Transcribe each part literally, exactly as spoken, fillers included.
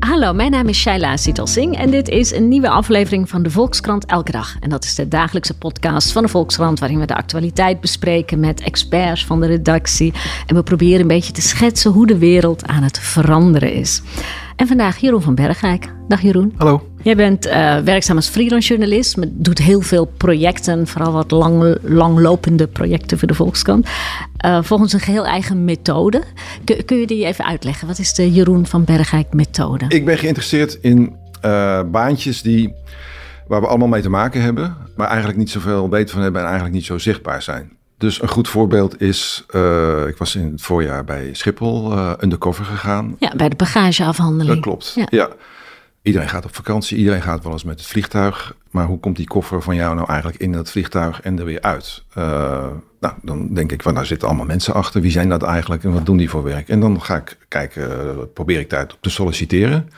Hallo, mijn naam is Shaila Sital Singh en dit is een nieuwe aflevering van de Volkskrant Elke Dag. En dat is de dagelijkse podcast van de Volkskrant waarin we de actualiteit bespreken met experts van de redactie. En we proberen een beetje te schetsen hoe de wereld aan het veranderen is. En vandaag Jeroen van Bergijk. Dag Jeroen. Hallo. Jij bent uh, werkzaam als freelance journalist, maar doet heel veel projecten, vooral wat lang, langlopende projecten voor de Volkskrant. Uh, volgens een geheel eigen methode. Kun, kun je die even uitleggen? Wat is de Jeroen van Bergijk methode? Ik ben geïnteresseerd in uh, baantjes die, waar we allemaal mee te maken hebben, maar eigenlijk niet zoveel weten van hebben en eigenlijk niet zo zichtbaar zijn. Dus een goed voorbeeld is, uh, ik was in het voorjaar bij Schiphol uh, undercover gegaan. Ja, bij de bagageafhandeling. Dat klopt, ja. ja. Iedereen gaat op vakantie, iedereen gaat wel eens met het vliegtuig. Maar hoe komt die koffer van jou nou eigenlijk in dat vliegtuig en er weer uit? Uh, nou, dan denk ik, van, daar zitten allemaal mensen achter. Wie zijn dat eigenlijk en wat doen die voor werk? En dan ga ik kijken, uh, probeer ik daar op te solliciteren.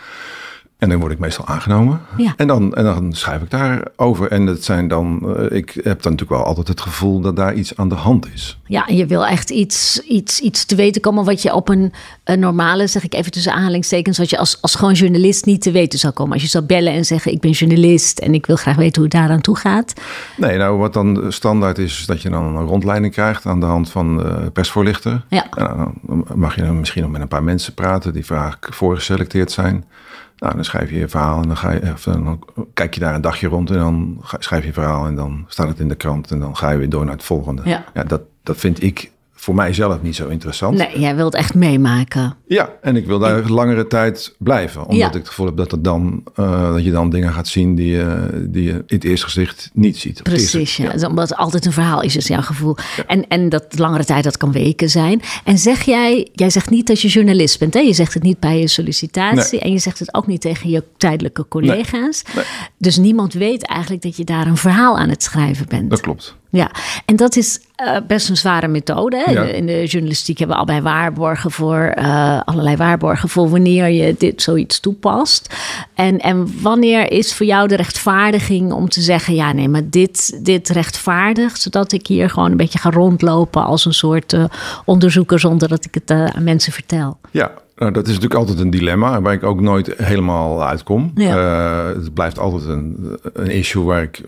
En dan word ik meestal aangenomen. Ja. En, dan, en dan schrijf ik daarover. En het zijn dan, uh, ik heb dan natuurlijk wel altijd het gevoel dat daar iets aan de hand is. Ja, en je wil echt iets, iets, iets te weten komen wat je op een, een normale, zeg ik even tussen aanhalingstekens, wat je als, als gewoon journalist niet te weten zou komen. Als je zou bellen en zeggen, ik ben journalist en ik wil graag weten hoe het daaraan toe gaat. Nee, nou wat dan standaard is, is dat je dan een rondleiding krijgt aan de hand van uh, persvoorlichter. Ja. Nou, dan mag je dan misschien nog met een paar mensen praten die vaak voorgeselecteerd zijn. Nou, dan schrijf je je verhaal en dan, ga je, of dan kijk je daar een dagje rond en dan schrijf je je verhaal en dan staat het in de krant en dan ga je weer door naar het volgende. Ja. Ja, dat, dat vind ik voor mijzelf niet zo interessant. Nee, jij wilt echt meemaken. Ja, en ik wil daar langere tijd blijven. Omdat ja. ik het gevoel heb dat, het dan, uh, dat je dan dingen gaat zien die, uh, die je in het eerste gezicht niet ziet. Precies, ja. Ja. Omdat het altijd een verhaal is, is jouw gevoel. Ja. En, en dat langere tijd, dat kan weken zijn. En zeg jij, jij zegt niet dat je journalist bent. Hè? Je zegt het niet bij je sollicitatie. Nee. En je zegt het ook niet tegen je tijdelijke collega's. Nee. Nee. Dus niemand weet eigenlijk dat je daar een verhaal aan het schrijven bent. Dat klopt. Ja, en dat is uh, best een zware methode. Hè? Ja. In, de, in de journalistiek hebben we al bij waarborgen voor uh, allerlei waarborgen voor wanneer je dit zoiets toepast. En, en wanneer is voor jou de rechtvaardiging om te zeggen, ja nee, maar dit, dit rechtvaardigt, zodat ik hier gewoon een beetje ga rondlopen als een soort uh, onderzoeker zonder dat ik het uh, aan mensen vertel. Ja. Nou, dat is natuurlijk altijd een dilemma waar ik ook nooit helemaal uitkom. Ja. Uh, het blijft altijd een, een issue waar ik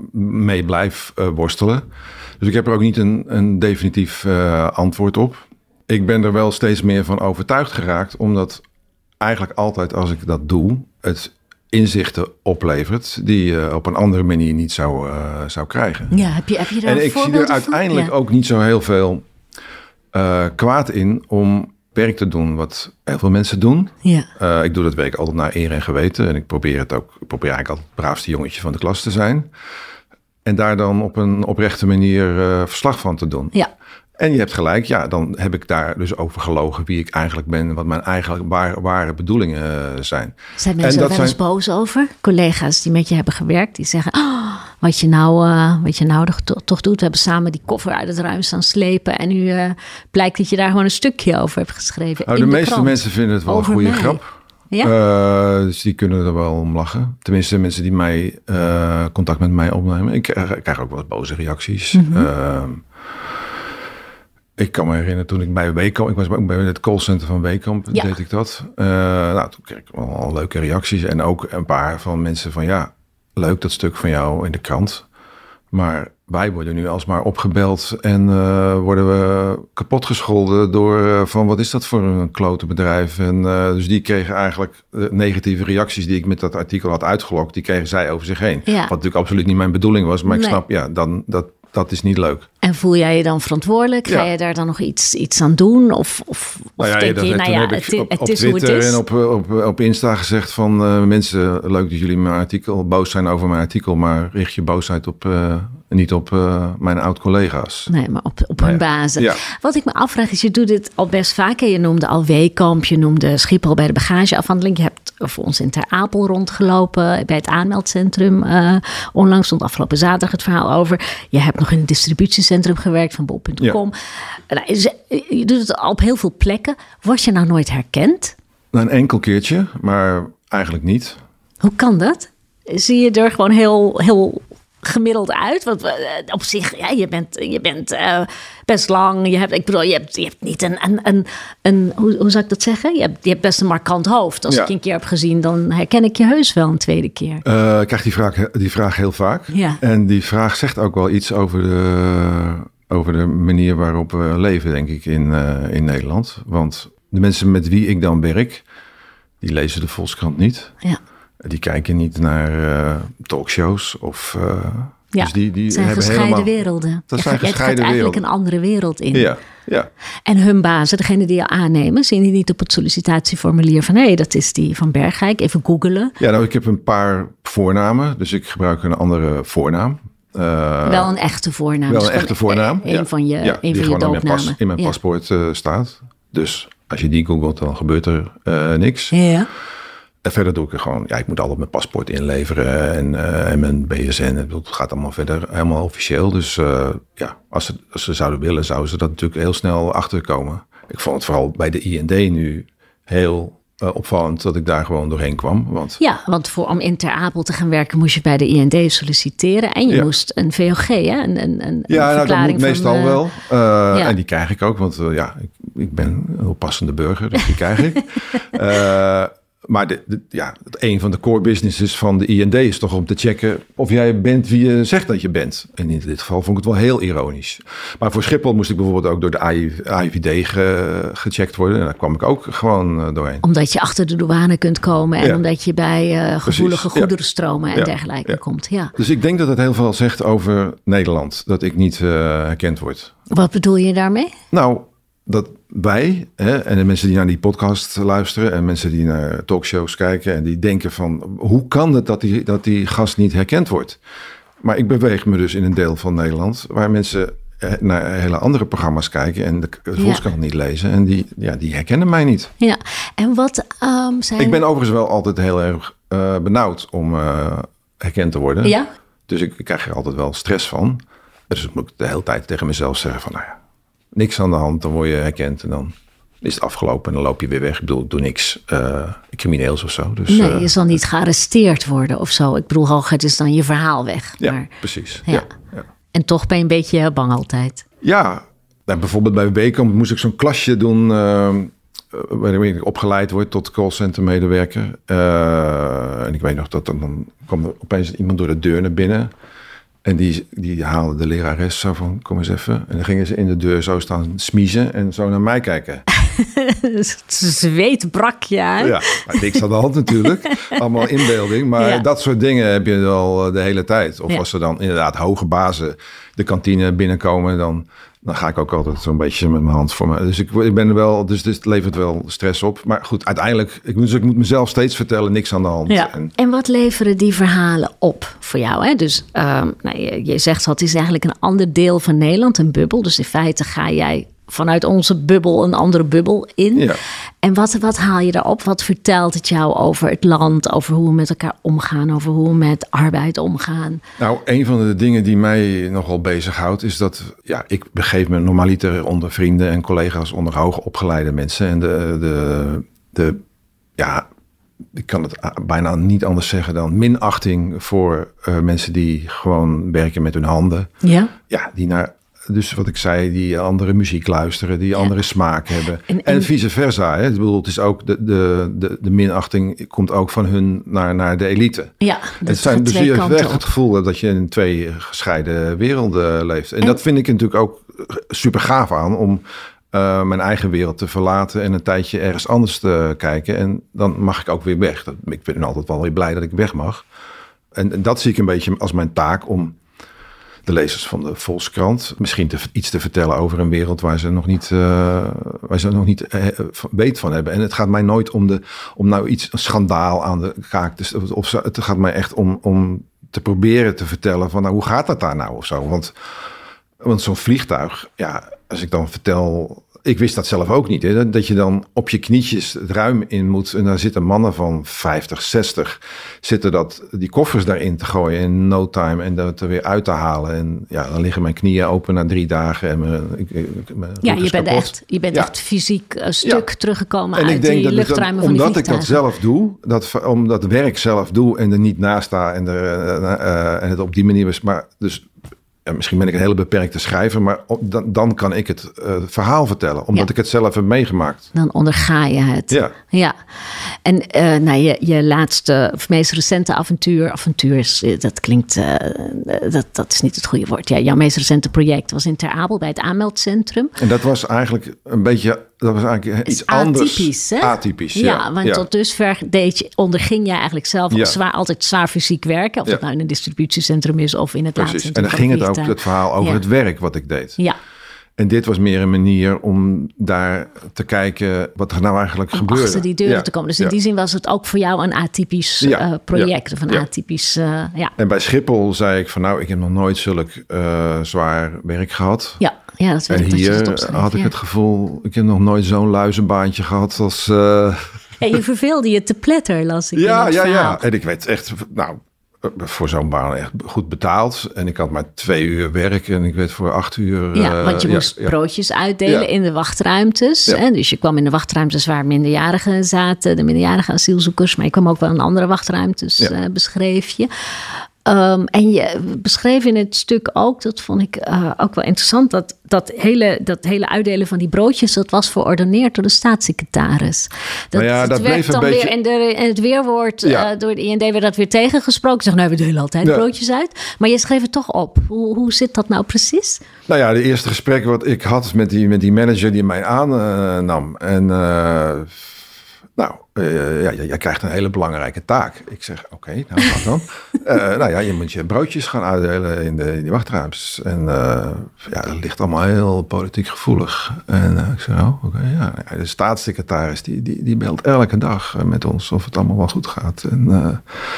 mee blijf uh, worstelen. Dus ik heb er ook niet een, een definitief uh, antwoord op. Ik ben er wel steeds meer van overtuigd geraakt, omdat eigenlijk altijd als ik dat doe, het inzichten oplevert die je op een andere manier niet zou, uh, zou krijgen. Ja, heb je, heb je daar en ik zie er uiteindelijk ja. ook niet zo heel veel uh, kwaad in om werk te doen wat heel veel mensen doen. Ja. Uh, ik doe dat werk altijd naar eer en geweten. En ik probeer het ook, ik probeer eigenlijk altijd het braafste jongetje van de klas te zijn. En daar dan op een oprechte manier uh, verslag van te doen. Ja. En je hebt gelijk, ja, dan heb ik daar dus over gelogen wie ik eigenlijk ben, wat mijn eigenlijk ware, ware bedoelingen uh, zijn. Zijn mensen er wel eens zijn boos over? Collega's die met je hebben gewerkt, die zeggen, oh, wat je nou, uh, wat je nou toch, toch doet. We hebben samen die koffer uit het ruim staan slepen en nu uh, blijkt dat je daar gewoon een stukje over hebt geschreven. Nou, de, de meeste krant. mensen vinden het wel over een goede mij. grap. Ja? Uh, dus die kunnen er wel om lachen. Tenminste, mensen die mij uh, contact met mij opnemen. Ik, uh, ik krijg ook wel boze reacties. Mm-hmm. Uh, Ik kan me herinneren toen ik bij Weekamp, ik was ook bij het callcenter van Weekamp, ja. deed ik dat. Uh, nou, toen kreeg ik wel leuke reacties en ook een paar van mensen van ja, leuk dat stuk van jou in de krant. Maar wij worden nu alsmaar opgebeld en uh, worden we kapot gescholden door uh, van wat is dat voor een klote bedrijf. En uh, dus die kregen eigenlijk uh, negatieve reacties die ik met dat artikel had uitgelokt, die kregen zij over zich heen. Ja. Wat natuurlijk absoluut niet mijn bedoeling was, maar nee. ik snap, ja, dan dat. Dat is niet leuk. En voel jij je dan verantwoordelijk? Ga ja. je daar dan nog iets, iets aan doen? Of, of, nou ja, of denk dat, je, nou ja, het, op, het op is Twitter hoe het is? En op, op, op Insta gezegd van uh, mensen, leuk dat jullie mijn artikel boos zijn over mijn artikel, maar richt je boosheid op, uh, niet op uh, mijn oud-collega's. Nee, maar op, op hun ja. bazen. Ja. Wat ik me afvraag is, je doet dit al best vaak. Je noemde al Weekamp, je noemde Schiphol bij de bagageafhandeling. Je hebt voor ons in Ter Apel rondgelopen bij het aanmeldcentrum. Uh, onlangs stond afgelopen zaterdag het verhaal over. Je hebt nog in het distributiecentrum gewerkt van bol punt com. Ja. Je doet het al op heel veel plekken. Word je nou nooit herkend? Een enkel keertje, maar eigenlijk niet. Hoe kan dat? Zie je er gewoon heel, heel gemiddeld uit? Want uh, op zich, ja, je bent, je bent uh, best lang. Je hebt, ik bedoel, je hebt, je hebt niet een, een, een, een hoe, hoe zou ik dat zeggen? Je hebt, je hebt best een markant hoofd. Als ja. ik je een keer heb gezien, dan herken ik je heus wel een tweede keer. Uh, ik krijg die vraag, die vraag heel vaak. Ja. En die vraag zegt ook wel iets over de, over de manier waarop we leven, denk ik, in, uh, in Nederland. Want de mensen met wie ik dan werk, die lezen de Volkskrant niet. Ja. Die kijken niet naar uh, talkshows of... Uh, ja, dus die, die het zijn hebben gescheiden helemaal, werelden. Dat zijn ja, gescheiden het gaat eigenlijk werelden. een andere wereld in. Ja, ja. En hun bazen, degene die je aannemen, zien die niet op het sollicitatieformulier van... hé, hey, dat is die van Bergijk, even googelen. Ja, nou, ik heb een paar voornamen, dus ik gebruik een andere voornaam. Uh, wel een echte voornaam. Wel een echte voornaam. Een ja. van je, ja, een die van je gewoon in mijn, pas, in mijn ja. paspoort uh, staat. Dus als je die googelt, dan gebeurt er uh, niks. Ja. En verder doe ik er gewoon, ja, ik moet altijd mijn paspoort inleveren en, uh, en mijn B S N. Het gaat allemaal verder helemaal officieel. Dus uh, ja, als ze, als ze zouden willen, zouden ze dat natuurlijk heel snel achterkomen. Ik vond het vooral bij de I N D nu heel uh, opvallend dat ik daar gewoon doorheen kwam. Want, ja, want voor, om in Ter Apel te gaan werken moest je bij de I N D solliciteren. En je ja. moest een V O G, hè? Een, een, een ja, nou, dat moet meestal van, wel. Uh, ja. En die krijg ik ook, want uh, ja, ik, ik ben een heel passende burger, dus die krijg ik. Uh, Maar de, de, ja, een van de core businesses van de I N D is toch om te checken of jij bent wie je zegt dat je bent. En in dit geval vond ik het wel heel ironisch. Maar voor Schiphol moest ik bijvoorbeeld ook door de A I V D ge, gecheckt worden. En daar kwam ik ook gewoon doorheen. Omdat je achter de douane kunt komen en ja. omdat je bij uh, gevoelige goederenstromen ja. en dergelijke ja. komt. Ja. Dus ik denk dat het heel veel zegt over Nederland, dat ik niet uh, herkend word. Wat bedoel je daarmee? Nou, dat wij hè, en de mensen die naar die podcast luisteren en mensen die naar talkshows kijken en die denken van hoe kan het dat die, dat die gast niet herkend wordt? Maar ik beweeg me dus in een deel van Nederland waar mensen naar hele andere programma's kijken en de Volkskrant ja. niet lezen en die, ja, die herkennen mij niet. Ja, en wat um, zijn... Ik ben overigens wel altijd heel erg uh, benauwd om uh, herkend te worden. Ja? Dus ik, ik krijg er altijd wel stress van. Dus ik moet de hele tijd tegen mezelf zeggen van nou ja, niks aan de hand, dan word je herkend en dan is het afgelopen en dan loop je weer weg. Ik bedoel, ik doe niks uh, crimineels of zo. Dus, nee, je uh, zal niet gearresteerd worden of zo. Ik bedoel, hooguit is dan je verhaal weg. Ja, maar, precies. Ja. Ja, ja. En toch ben je een beetje bang altijd. Ja, nou, bijvoorbeeld bij Weekamp moest ik zo'n klasje doen uh, waarin ik opgeleid word tot callcenter medewerker. Uh, en ik weet nog dat dan, dan kwam er opeens iemand door de deur naar binnen. En die, die haalde de lerares zo van, kom eens even. En dan gingen ze in de deur zo staan smiezen en zo naar mij kijken. Zweet brak je uit. Ja, nou, niks aan de hand natuurlijk. Allemaal inbeelding. Maar ja. dat soort dingen heb je al de hele tijd. Of ja. als er dan inderdaad hoge bazen de kantine binnenkomen, dan, dan ga ik ook altijd zo'n beetje met mijn hand voor me. Dus ik, ik ben er wel, dus dit levert wel stress op. Maar goed, uiteindelijk, ik moet, dus ik moet mezelf steeds vertellen, niks aan de hand. Ja. En, en wat leveren die verhalen op voor jou? Hè? Dus um, nou, je, je zegt al, het is eigenlijk een ander deel van Nederland, een bubbel. Dus in feite ga jij vanuit onze bubbel een andere bubbel in. Ja. En wat, wat haal je daarop? Wat vertelt het jou over het land, over hoe we met elkaar omgaan, over hoe we met arbeid omgaan? Nou, een van de dingen die mij nogal bezighoudt is dat ja, ik begeef me normaliter onder vrienden en collega's, onder hoog opgeleide mensen. En de, de, de ja, ik kan het bijna niet anders zeggen dan minachting voor uh, mensen die gewoon werken met hun handen. Ja, ja die naar Dus wat ik zei, die andere muziek luisteren, die andere ja. smaak hebben. En, en, en vice versa. Hè? Ik bedoel, het is ook de, de, de, de minachting komt ook van hun naar, naar de elite. Ja, dat het zijn, dus je hebt echt het gevoel dat je in twee gescheiden werelden leeft. En, en dat vind ik natuurlijk ook super gaaf aan om uh, mijn eigen wereld te verlaten en een tijdje ergens anders te kijken. En dan mag ik ook weer weg. Dat, ik ben altijd wel weer blij dat ik weg mag. En, en dat zie ik een beetje als mijn taak om de lezers van de Volkskrant misschien te, iets te vertellen over een wereld waar ze nog niet, uh, waar ze nog niet uh, weet van hebben. En het gaat mij nooit om, de, om nou iets, een schandaal aan de kaak te, of zo. Het gaat mij echt om, om te proberen te vertellen van nou, hoe gaat dat daar nou of zo. Want, want zo'n vliegtuig, ja, als ik dan vertel ik wist dat zelf ook niet. Hè, dat je dan op je knietjes het ruim in moet. En daar zitten mannen van vijftig, zestig. Zitten dat, die koffers daarin te gooien in no time. En dat er weer uit te halen. En ja, dan liggen mijn knieën open na drie dagen. En mijn, ik, ik, mijn ja, je bent, echt, je bent ja. echt fysiek een stuk ja. teruggekomen en uit ik denk die dat luchtruimen dat, van die omdat ik dat zelf doe. Dat, omdat werk zelf doe en er niet naast sta. En, er, uh, uh, en het op die manier is. Maar dus... Ja, misschien ben ik een hele beperkte schrijver, maar op, dan, dan kan ik het uh, verhaal vertellen, omdat ja. ik het zelf heb meegemaakt. Dan onderga je het. Ja. ja. En uh, nou, je, je laatste, of meest recente avontuur, avontuur, dat klinkt, uh, dat, dat is niet het goede woord. Ja, jouw meest recente project was in Ter Apel bij het aanmeldcentrum. En dat was eigenlijk een beetje, dat was eigenlijk iets anders. Atypisch, hè? Atypisch, ja. Ja, want ja. tot dusver deed je, onderging jij eigenlijk zelf ja. zwaar, altijd zwaar fysiek werken. Of ja. dat nou in een distributiecentrum is of in het Precies. En dan ging het ook het verhaal over ja. het werk wat ik deed. Ja. En dit was meer een manier om daar te kijken wat er nou eigenlijk om gebeurde. achter die deuren ja. te komen. Dus in ja. die zin was het ook voor jou een atypisch ja. uh, project. Ja. Of een ja. atypisch, uh, ja. En bij Schiphol zei ik van nou, ik heb nog nooit zulk uh, zwaar werk gehad. Ja, ja dat weet en ik. En hier dat had ik ja. het gevoel, ik heb nog nooit zo'n luizenbaantje gehad als... Uh... En je verveelde je te pletter, las ik. Ja, in ja, verhaal. ja. En ik werd echt, nou... voor zo'n baan echt goed betaald. En ik had maar twee uur werk en ik werd voor acht uur... Ja, want je uh, moest ja, broodjes uitdelen ja. in de wachtruimtes. Ja. Hè? Dus je kwam in de wachtruimtes waar minderjarigen zaten. De minderjarige asielzoekers. Maar je kwam ook wel in andere wachtruimtes, ja. uh, beschreef je. Um, en je beschreef in het stuk ook, dat vond ik uh, ook wel interessant, dat dat hele, dat hele uitdelen van die broodjes, dat was verordoneerd door de staatssecretaris. Dat, nou ja, dat het werd bleef dan een weer beetje... in, de, in het weerwoord ja. uh, door de I N D werd dat weer tegengesproken. Zeg, nou, we delen altijd ja. broodjes uit. Maar je schreef het toch op. Hoe, hoe zit dat nou precies? Nou ja, de eerste gesprekken wat ik had met die, met die manager die mij aannam. Uh, en uh, nou, uh, ja, jij krijgt een hele belangrijke taak. Ik zeg, oké, okay, nou wat dan? uh, nou ja, je moet je broodjes gaan uitdelen in, de, in die wachtruimtes. En uh, ja, dat ligt allemaal heel politiek gevoelig. En uh, ik zeg, oh, oké, okay, ja. De staatssecretaris die, die, die belt elke dag met ons of het allemaal wel goed gaat. En uh,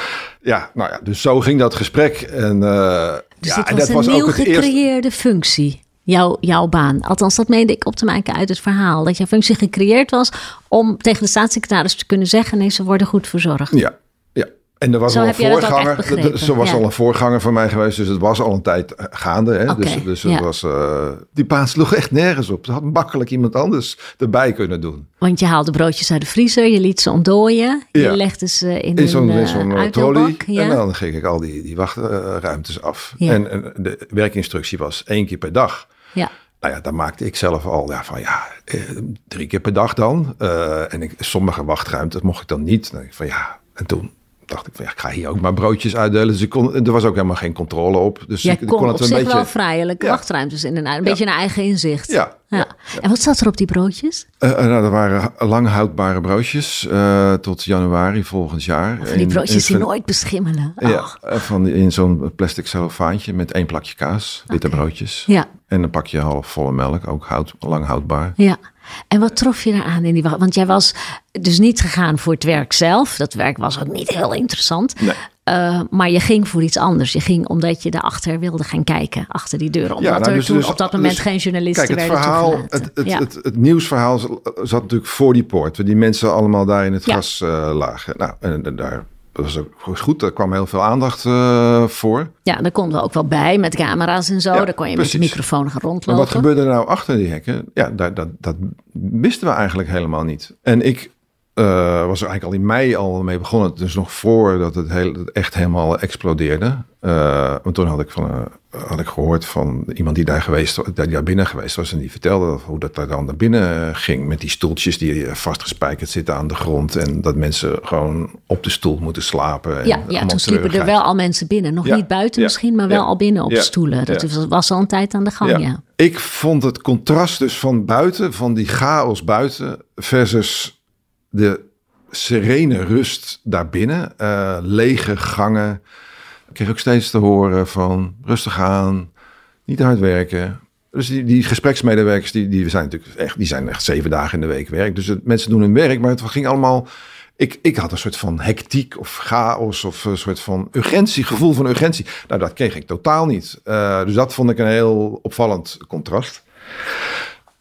ja, nou ja, dus zo ging dat gesprek. En, uh, dus ja, het was en dat een was nieuw ook het gecreëerde eerste... functie. Jouw, jouw baan. Althans, dat meende ik op te maken uit het verhaal. Dat jouw functie gecreëerd was om tegen de staatssecretaris te kunnen zeggen... nee, ze worden goed verzorgd. Ja, ja. En er was Zo al een voorganger. Zo was ja. al een voorganger van mij geweest. Dus het was al een tijd gaande. Hè? Okay, dus dus het ja. was, uh, die baan sloeg echt nergens op. Ze had makkelijk iemand anders erbij kunnen doen. Want je haalde broodjes uit de vriezer. Je liet ze ontdooien. Je ja. legde ze in, in zo'n, een in zo'n uh, trolley. Ja. En dan ging ik al die, die wachtruimtes af. Ja. En, en de werkinstructie was één keer per dag. Ja. Nou ja, daar maakte ik zelf al ja, van ja, eh, drie keer per dag dan. Uh, en ik, sommige wachtruimtes mocht ik dan niet. Dan dacht ik van ja, en toen dacht ik van ja, ik ga hier ook maar broodjes uitdelen. Dus ik kon, er was ook helemaal geen controle op. Dus Jij ik, kon, kon het op een zich beetje wel vrijelijk ja. wachtruimtes in en uit. Een ja. beetje naar eigen inzicht. Ja. Ja. Ja. En wat zat er op die broodjes? Uh, nou, er waren lang houdbare broodjes uh, tot januari volgend jaar. Van die broodjes in, in, die nooit beschimmelen. Oh. Ja, van die, in zo'n plastic cellofaantje met één plakje kaas, witte okay. broodjes. Ja. En een pakje half volle melk, ook houd, lang houdbaar. Ja. En wat trof je eraan in die wacht? Want jij was dus niet gegaan voor het werk zelf. Dat werk was ook niet heel interessant. Nee. Uh, maar je ging voor iets anders. Je ging omdat je daarachter wilde gaan kijken. Achter die deur. Omdat ja, nou, dus, er toen dus, op dat moment dus, geen journalisten kijk, het werden verhaal, toegelaten. Het, het, ja. het, het, het nieuwsverhaal zat natuurlijk voor die poort. Waar die mensen allemaal daar in het ja. gras uh, lagen. Nou, en, en daar... Dat was ook goed, daar kwam heel veel aandacht uh, voor. Ja, daar konden we ook wel bij met camera's en zo. Ja, daar kon je precies. met de microfoon gaan rondlopen. Maar wat gebeurde er nou achter die hekken? Ja, dat, dat, dat wisten we eigenlijk helemaal niet. En ik uh, was er eigenlijk al in mei al mee begonnen. Dus nog voordat het, heel, het echt helemaal explodeerde. Uh, want toen had ik, van, uh, had ik gehoord van iemand die daar, geweest, die daar binnen geweest was. En die vertelde hoe dat daar dan naar binnen ging. Met die stoeltjes die vastgespijkerd zitten aan de grond. En dat mensen gewoon op de stoel moeten slapen. En ja, ja toen sliepen er wel al mensen binnen. Nog ja, niet buiten ja, misschien, maar wel ja, al binnen op ja, stoelen. Dat ja. was al een tijd aan de gang, ja. ja. Ik vond het contrast dus van buiten, van die chaos buiten... versus de serene rust daarbinnen. Uh, lege gangen... Ik kreeg ook steeds te horen van rustig aan, niet hard werken. Dus die, die gespreksmedewerkers, die, die, zijn natuurlijk echt, die zijn echt zeven dagen in de week werk. Dus het, mensen doen hun werk, maar het ging allemaal... Ik, ik had een soort van hectiek of chaos of een soort van urgentie, gevoel van urgentie. Nou, dat kreeg ik totaal niet. Uh, dus dat vond ik een heel opvallend contrast. En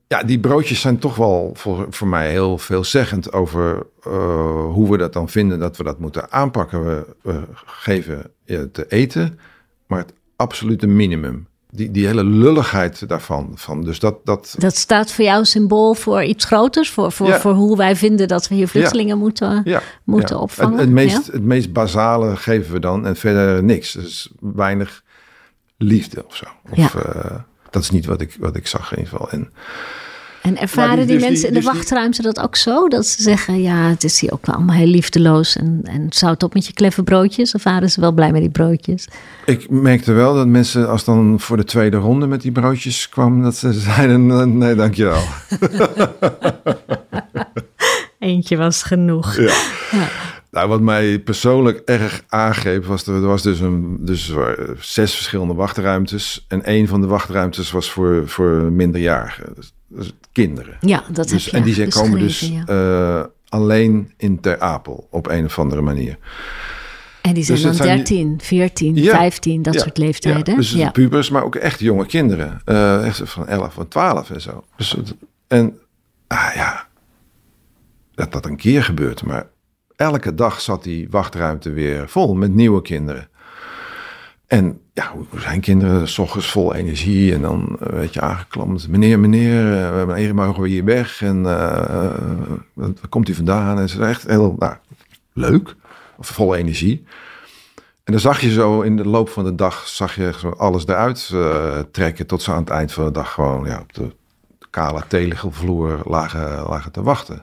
Ja, die broodjes zijn toch wel voor, voor mij heel veelzeggend over uh, hoe we dat dan vinden dat we dat moeten aanpakken. We, we geven je te eten, maar het absolute minimum. Die, die hele lulligheid daarvan. Van, dus dat, dat... dat staat voor jou symbool voor iets groters? Voor, voor, ja. voor hoe wij vinden dat we hier vluchtelingen ja. moeten, ja. moeten ja. opvangen? Het, het, meest, ja? het meest basale geven we dan en verder niks. Dus weinig liefde of zo. Of, ja. uh, dat is niet wat ik, wat ik zag in ieder geval. En, en ervaren die, die dus mensen die, dus in de wachtruimte dat ook zo? Dat ze zeggen, ja, het is hier ook wel allemaal heel liefdeloos. En, en zout op met je kleffe broodjes? Of waren ze wel blij met die broodjes? Ik merkte wel dat mensen, als dan voor de tweede ronde met die broodjes kwam, dat ze zeiden, nee, dankjewel. Eentje was genoeg. Ja. Ja. Nou, wat mij persoonlijk erg aangreep was, er was dus, een, dus er zes verschillende wachtruimtes. En één van de wachtruimtes was voor, voor minderjarigen. Dus, dus kinderen. Ja, dat dus, heb je En die zijn komen dus ja. uh, alleen in Ter Apel op een of andere manier. En die zijn dus dan zijn dertien, die... veertien, ja, vijftien, dat ja, soort leeftijden. Ja, dus ja. pubers, maar ook echt jonge kinderen. Uh, echt van elf of twaalf en zo. Dus, en ah, ja, dat dat een keer gebeurt, maar elke dag zat die wachtruimte weer vol met nieuwe kinderen. En ja, hoe zijn kinderen? 's Ochtends vol energie en dan uh, werd je aangeklampt. Meneer, meneer, uh, meneer, mogen we hier weg? En uh, uh, waar komt hij vandaan? En ze is echt heel nou, leuk, of vol energie. En dan zag je zo in de loop van de dag, zag je zo alles eruit uh, trekken, tot ze aan het eind van de dag gewoon ja, op de kale tegelvloer lagen, lagen te wachten.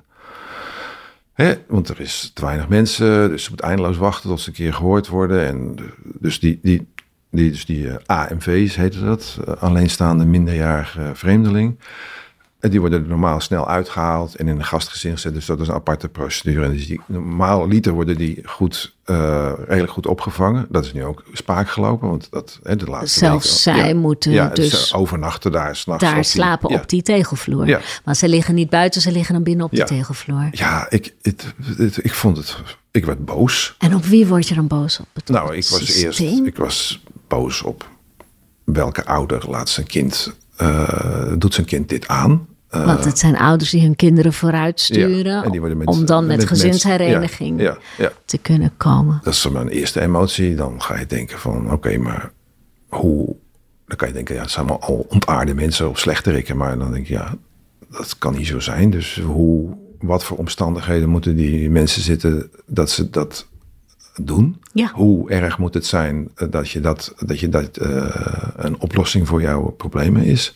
He, want er is te weinig mensen, dus ze moet eindeloos wachten tot ze een keer gehoord worden. En dus die, die, die, dus die uh, A M V's heette dat, uh, alleenstaande minderjarige vreemdeling. En die worden normaal snel uitgehaald en in een gastgezin gezet. Dus dat is een aparte procedure. En dus die, normaal liter worden die goed, uh, redelijk goed opgevangen. Dat is nu ook spaak gelopen. Want dat, hè, de laatste Zelfs weken, zij ja, moeten ja, dus overnachten daar. 's nachts daar op slapen die, op die tegelvloer. Ja. Maar ze liggen niet buiten, ze liggen dan binnen op ja. die tegelvloer. Ja, ik, het, het, ik vond het... Ik werd boos. En op wie word je dan boos op? Het nou, ik was systeem? eerst... Ik was boos op welke ouder laat zijn kind... Uh, doet zijn kind dit aan... Uh, Want het zijn ouders die hun kinderen vooruit sturen... Ja, met, om dan met, met gezinshereniging ja, ja, ja. te kunnen komen. Dat is mijn eerste emotie. Dan ga je denken van, oké, okay, maar hoe... Dan kan je denken, ja, het zijn allemaal al ontaarde mensen of slechterikken. Maar dan denk je, ja, dat kan niet zo zijn. Dus hoe, wat voor omstandigheden moeten die mensen zitten dat ze dat doen? Ja. Hoe erg moet het zijn dat je dat, dat, je dat uh, een oplossing voor jouw problemen is?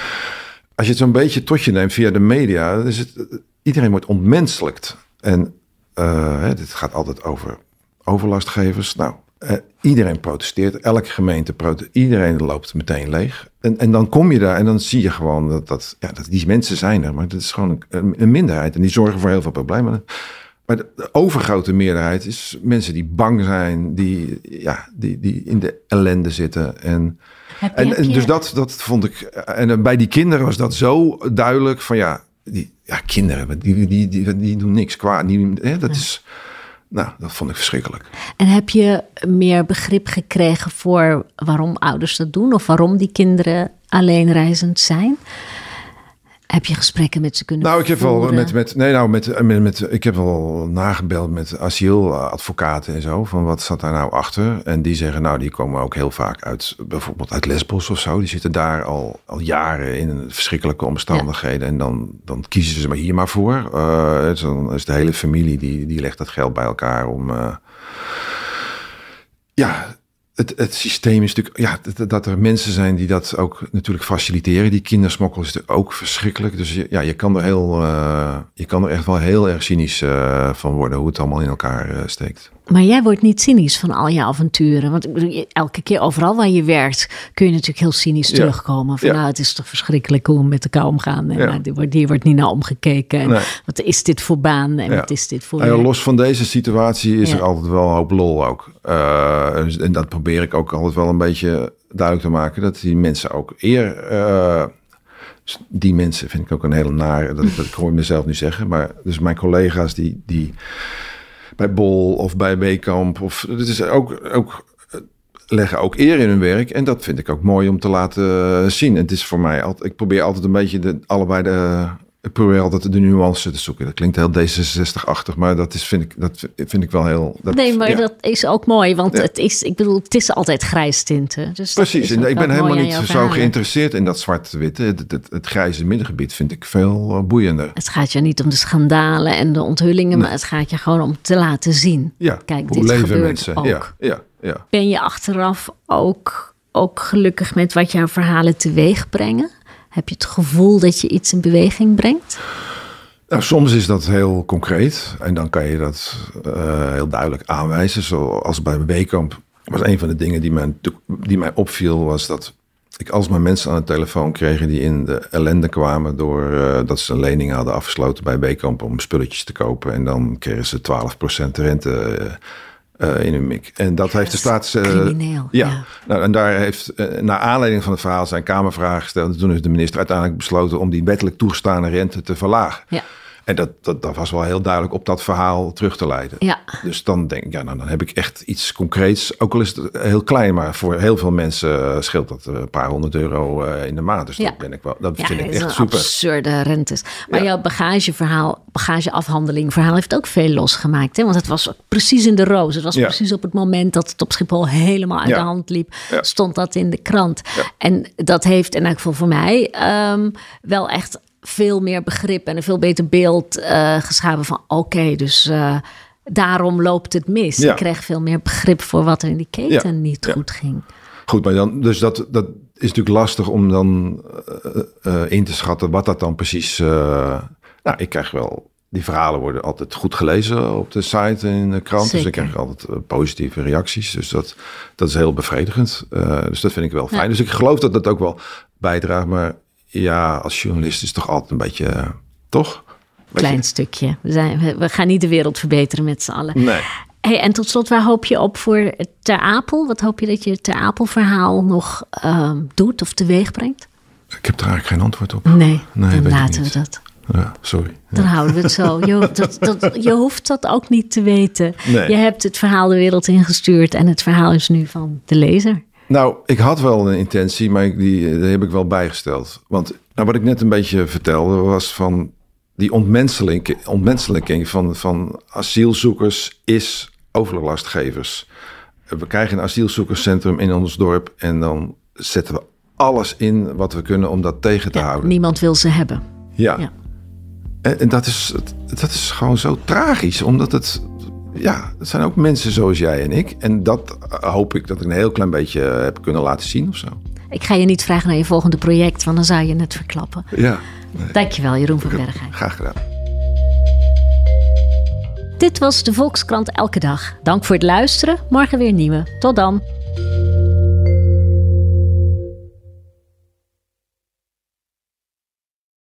Als je het zo'n beetje tot je neemt via de media, is het, iedereen wordt ontmenselijkt. En uh, hè, dit gaat altijd over overlastgevers. Nou, uh, iedereen protesteert, elke gemeente protesteert, iedereen loopt meteen leeg. En, en dan kom je daar en dan zie je gewoon dat, dat, ja, dat die mensen zijn er, maar dat is gewoon een, een minderheid. En die zorgen voor heel veel problemen. Maar de, de overgrote meerderheid is mensen die bang zijn, die, ja, die, die in de ellende zitten. En, je, en, en dus dat, dat vond ik... En bij die kinderen was dat zo duidelijk van ja, die, ja kinderen, die, die, die, die doen niks kwaad. Die, hè, dat ja. is... Nou, dat vond ik verschrikkelijk. En heb je meer begrip gekregen voor waarom ouders dat doen? Of waarom die kinderen alleenreizend zijn? Heb je gesprekken met ze kunnen nou, ik heb voeren? wel met, met nee, nou, met, met, met, ik heb wel nagebeld met asieladvocaten en zo. Van wat zat daar nou achter? En die zeggen, nou, die komen ook heel vaak uit, bijvoorbeeld uit Lesbos of zo. Die zitten daar al, al jaren in verschrikkelijke omstandigheden. Ja. En dan, dan kiezen ze maar hier maar voor. Uh, dus dan is de hele familie die, die legt dat geld bij elkaar om. Uh, ja. Het, het systeem is natuurlijk, ja, dat, dat er mensen zijn die dat ook natuurlijk faciliteren. Die kindersmokkel is natuurlijk ook verschrikkelijk. Dus ja, je kan er heel, uh, je kan er echt wel heel erg cynisch uh, van worden hoe het allemaal in elkaar uh, steekt. Maar jij wordt niet cynisch van al je avonturen. Want elke keer overal waar je werkt kun je natuurlijk heel cynisch ja. terugkomen. Van ja. nou, het is toch verschrikkelijk hoe we met elkaar omgaan. En ja. nou, die, wordt, die wordt niet naar omgekeken. En nee. wat is dit voor baan en ja. wat is dit voor... Ja, los van deze situatie is ja. er altijd wel een hoop lol ook. Uh, en dat probeer ik ook altijd wel een beetje duidelijk te maken. Dat die mensen ook eer... Uh, die mensen vind ik ook een hele nare... Dat ik, dat ik hoor mezelf nu zeggen. Maar dus mijn collega's die... die bij Bol of bij Weekamp. Of, het is ook, ook leggen ook eer in hun werk. En dat vind ik ook mooi om te laten zien. Het is voor mij altijd, ik probeer altijd een beetje de, allebei de... Ik probeer altijd de nuance te zoeken. Dat klinkt heel D zesenzestig-achtig, maar dat, is, vind, ik, dat vind ik wel heel... Dat, nee, maar ja. dat is ook mooi, want ja. het is, ik bedoel, het is altijd grijs tinten. Dus precies, en ik ben helemaal niet zo verhalen. geïnteresseerd in dat zwart-witte. Het, het, het grijze middengebied vind ik veel boeiender. Het gaat je niet om de schandalen en de onthullingen, nee. maar het gaat je gewoon om te laten zien. Ja, kijk, hoe dit leven gebeurt mensen? ook. Ja, ja, ja. Ben je achteraf ook, ook gelukkig met wat jouw verhalen teweeg brengen? Heb je het gevoel dat je iets in beweging brengt? Nou, soms is dat heel concreet en dan kan je dat uh, heel duidelijk aanwijzen. Zoals bij Weekamp was een van de dingen die mij, die mij opviel, was dat ik alsmaar mensen aan de telefoon kreeg die in de ellende kwamen door uh, dat ze een lening hadden afgesloten bij Weekamp om spulletjes te kopen. En dan kregen ze twaalf procent rente uh, Uh, in hun mik. En dat ja, heeft de staats... Uh, crimineel. Ja, ja. Nou, en daar heeft, uh, naar aanleiding van het verhaal zijn Kamervragen gesteld. En toen heeft de minister uiteindelijk besloten om die wettelijk toegestane rente te verlagen. Ja. En dat, dat, dat was wel heel duidelijk op dat verhaal terug te leiden. Ja. Dus dan denk ik, ja, nou, dan heb ik echt iets concreets. Ook al is het heel klein, maar voor heel veel mensen uh, scheelt dat een paar honderd euro uh, in de maand. Dus ja. dat, ben ik wel, dat ja, vind ik echt super. Absurde rentes. Maar ja. jouw bagageverhaal, bagageafhandeling verhaal heeft ook veel losgemaakt. Hè? Want het was precies in de roos. Het was ja. precies op het moment dat het op Schiphol helemaal uit ja. de hand liep. Ja. Stond dat in de krant. Ja. En dat heeft in elk geval voor mij um, wel echt veel meer begrip en een veel beter beeld uh, geschapen van oké, okay, dus uh, daarom loopt het mis. Ja. Ik kreeg veel meer begrip voor wat er in die keten ja. niet ja. goed ging. Goed, maar dan, dus dat, dat is natuurlijk lastig om dan uh, uh, in te schatten wat dat dan precies... Uh, nou, ik krijg wel... Die verhalen worden altijd goed gelezen op de site en in de krant. Zeker. Dus ik krijg altijd uh, positieve reacties. Dus dat, dat is heel bevredigend. Uh, dus dat vind ik wel fijn. Ja. Dus ik geloof dat dat ook wel bijdraagt, maar... Ja, als journalist is het toch altijd een beetje, uh, toch? Klein beetje... stukje. We, zijn, we, we gaan niet de wereld verbeteren met z'n allen. Nee. Hey, en tot slot, waar hoop je op voor Ter Apel? Wat hoop je dat je het Ter Apel verhaal nog uh, doet of teweeg brengt? Ik heb er eigenlijk geen antwoord op. Nee, nee dan laten we dat. Ja, sorry. Dan ja. houden we het zo. Je, dat, dat, je hoeft dat ook niet te weten. Nee. Je hebt het verhaal de wereld ingestuurd en het verhaal is nu van de lezer. Nou, ik had wel een intentie, maar die, die heb ik wel bijgesteld. Want nou, wat ik net een beetje vertelde was van die ontmenselijking, ontmenselijking van, van asielzoekers is overlastgevers. We krijgen een asielzoekerscentrum in ons dorp en dan zetten we alles in wat we kunnen om dat tegen te ja, houden. Niemand wil ze hebben. Ja, ja. En, en dat, is, dat is gewoon zo tragisch, omdat het... Ja, dat zijn ook mensen zoals jij en ik. En dat hoop ik dat ik een heel klein beetje heb kunnen laten zien of zo. Ik ga je niet vragen naar je volgende project, want dan zou je het verklappen. Ja. Nee. Dankjewel, Jeroen van Bergheim. Graag gedaan. Dit was de Volkskrant Elke Dag. Dank voor het luisteren. Morgen weer nieuwe. Tot dan.